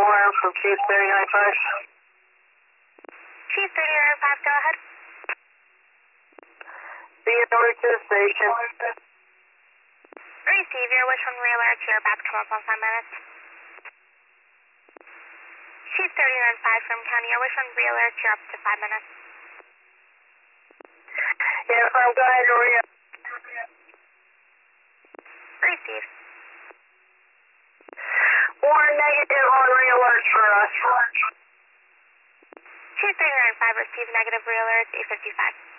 Warren from Chief 395. Chief 395, go ahead. Be over to the station. Receive your wish on realert. You're about to come up on 5 minutes. Chief 395 from County, your wish on realert. You're up to 5 minutes. Yes, I'm going to Receive. Warren, negative on realert for us. Chief 395, receive negative realert, 855.